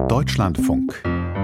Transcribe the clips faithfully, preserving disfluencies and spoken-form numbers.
Deutschlandfunk.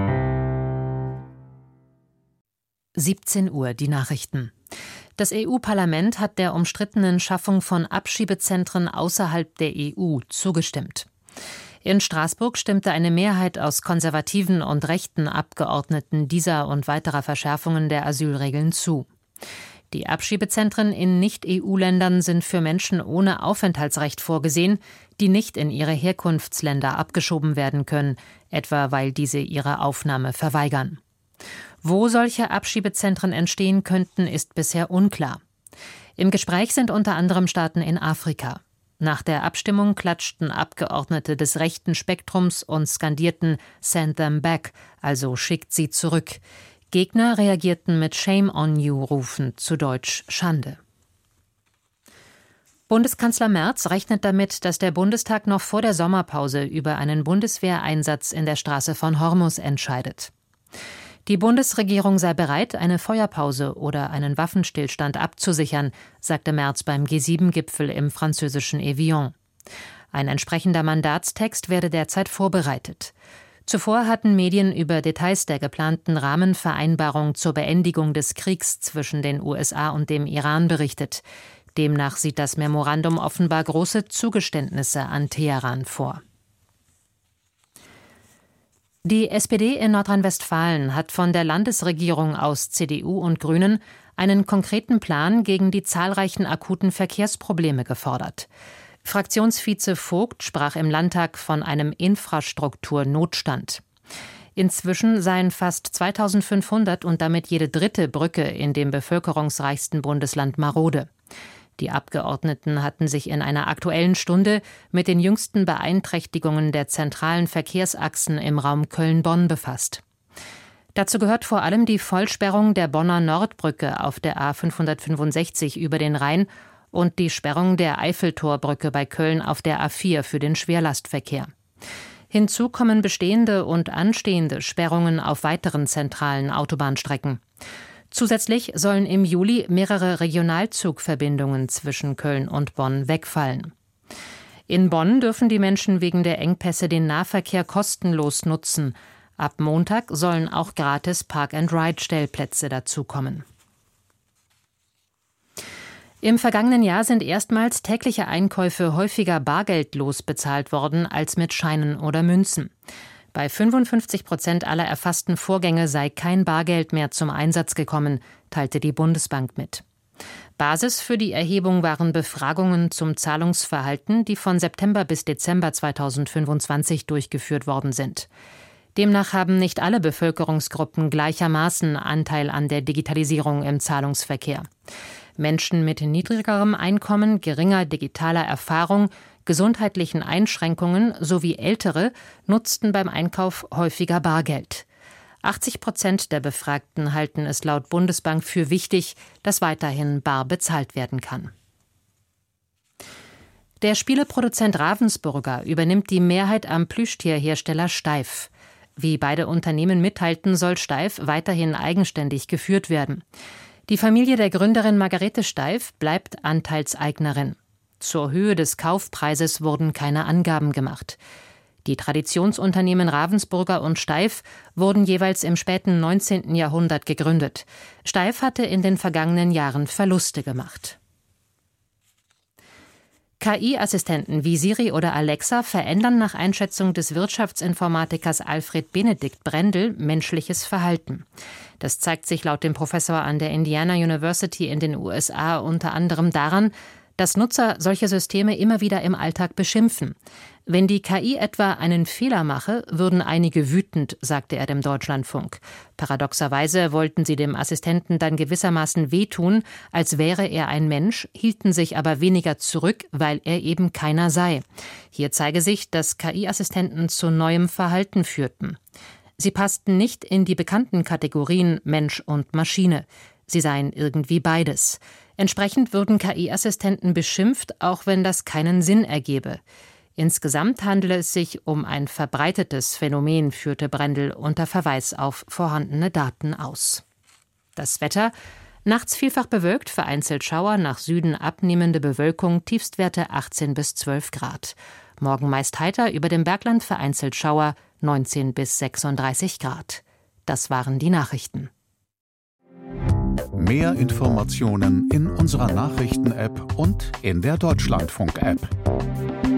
siebzehn Uhr, die Nachrichten. Das E U-Parlament hat der umstrittenen Schaffung von Abschiebezentren außerhalb der E U zugestimmt. In Straßburg stimmte eine Mehrheit aus konservativen und rechten Abgeordneten dieser und weiterer Verschärfungen der Asylregeln zu. Die Abschiebezentren in Nicht-E U-Ländern sind für Menschen ohne Aufenthaltsrecht vorgesehen, die nicht in ihre Herkunftsländer abgeschoben werden können, etwa weil diese ihre Aufnahme verweigern. Wo solche Abschiebezentren entstehen könnten, ist bisher unklar. Im Gespräch sind unter anderem Staaten in Afrika. Nach der Abstimmung klatschten Abgeordnete des rechten Spektrums und skandierten "Send them back", also schickt sie zurück. Gegner reagierten mit "Shame on you"-Rufen, zu Deutsch Schande. Bundeskanzler Merz rechnet damit, dass der Bundestag noch vor der Sommerpause über einen Bundeswehreinsatz in der Straße von Hormuz entscheidet. Die Bundesregierung sei bereit, eine Feuerpause oder einen Waffenstillstand abzusichern, sagte Merz beim G sieben Gipfel im französischen Evian. Ein entsprechender Mandatstext werde derzeit vorbereitet. Zuvor hatten Medien über Details der geplanten Rahmenvereinbarung zur Beendigung des Kriegs zwischen den U S A und dem Iran berichtet. Demnach sieht das Memorandum offenbar große Zugeständnisse an Teheran vor. Die S P D in Nordrhein-Westfalen hat von der Landesregierung aus C D U und Grünen einen konkreten Plan gegen die zahlreichen akuten Verkehrsprobleme gefordert. Fraktionsvize Vogt sprach im Landtag von einem Infrastrukturnotstand. Inzwischen seien fast zweitausendfünfhundert und damit jede dritte Brücke in dem bevölkerungsreichsten Bundesland marode. Die Abgeordneten hatten sich in einer Aktuellen Stunde mit den jüngsten Beeinträchtigungen der zentralen Verkehrsachsen im Raum Köln-Bonn befasst. Dazu gehört vor allem die Vollsperrung der Bonner Nordbrücke auf der A fünfhundertfünfundsechzig über den Rhein und die Sperrung der Eiffeltorbrücke bei Köln auf der A vier für den Schwerlastverkehr. Hinzu kommen bestehende und anstehende Sperrungen auf weiteren zentralen Autobahnstrecken. Zusätzlich sollen im Juli mehrere Regionalzugverbindungen zwischen Köln und Bonn wegfallen. In Bonn dürfen die Menschen wegen der Engpässe den Nahverkehr kostenlos nutzen. Ab Montag sollen auch gratis Park-and-Ride-Stellplätze dazukommen. Im vergangenen Jahr sind erstmals tägliche Einkäufe häufiger bargeldlos bezahlt worden als mit Scheinen oder Münzen. Bei fünfundfünfzig Prozent aller erfassten Vorgänge sei kein Bargeld mehr zum Einsatz gekommen, teilte die Bundesbank mit. Basis für die Erhebung waren Befragungen zum Zahlungsverhalten, die von September bis Dezember zweitausendfünfundzwanzig durchgeführt worden sind. Demnach haben nicht alle Bevölkerungsgruppen gleichermaßen Anteil an der Digitalisierung im Zahlungsverkehr. Menschen mit niedrigerem Einkommen, geringer digitaler Erfahrung, gesundheitlichen Einschränkungen sowie Ältere nutzten beim Einkauf häufiger Bargeld. achtzig Prozent der Befragten halten es laut Bundesbank für wichtig, dass weiterhin bar bezahlt werden kann. Der Spieleproduzent Ravensburger übernimmt die Mehrheit am Plüschtierhersteller Steiff. Wie beide Unternehmen mitteilten, soll Steiff weiterhin eigenständig geführt werden. Die Familie der Gründerin Margarete Steiff bleibt Anteilseignerin. Zur Höhe des Kaufpreises wurden keine Angaben gemacht. Die Traditionsunternehmen Ravensburger und Steiff wurden jeweils im späten neunzehnten Jahrhundert gegründet. Steiff hatte in den vergangenen Jahren Verluste gemacht. K I-Assistenten wie Siri oder Alexa verändern nach Einschätzung des Wirtschaftsinformatikers Alfred Benedikt Brendel menschliches Verhalten. Das zeigt sich laut dem Professor an der Indiana University in den U S A unter anderem daran, dass Nutzer solche Systeme immer wieder im Alltag beschimpfen. Wenn die K I etwa einen Fehler mache, würden einige wütend, sagte er dem Deutschlandfunk. Paradoxerweise wollten sie dem Assistenten dann gewissermaßen wehtun, als wäre er ein Mensch, hielten sich aber weniger zurück, weil er eben keiner sei. Hier zeige sich, dass K I-Assistenten zu neuem Verhalten führten. Sie passten nicht in die bekannten Kategorien Mensch und Maschine. Sie seien irgendwie beides. Entsprechend würden K I-Assistenten beschimpft, auch wenn das keinen Sinn ergebe. Insgesamt handele es sich um ein verbreitetes Phänomen, führte Brendel unter Verweis auf vorhandene Daten aus. Das Wetter: Nachts vielfach bewölkt, vereinzelt Schauer, nach Süden abnehmende Bewölkung, Tiefstwerte achtzehn bis zwölf Grad. Morgen meist heiter, über dem Bergland vereinzelt Schauer, neunzehn bis sechsunddreißig Grad. Das waren die Nachrichten. Mehr Informationen in unserer Nachrichten-App und in der Deutschlandfunk-App.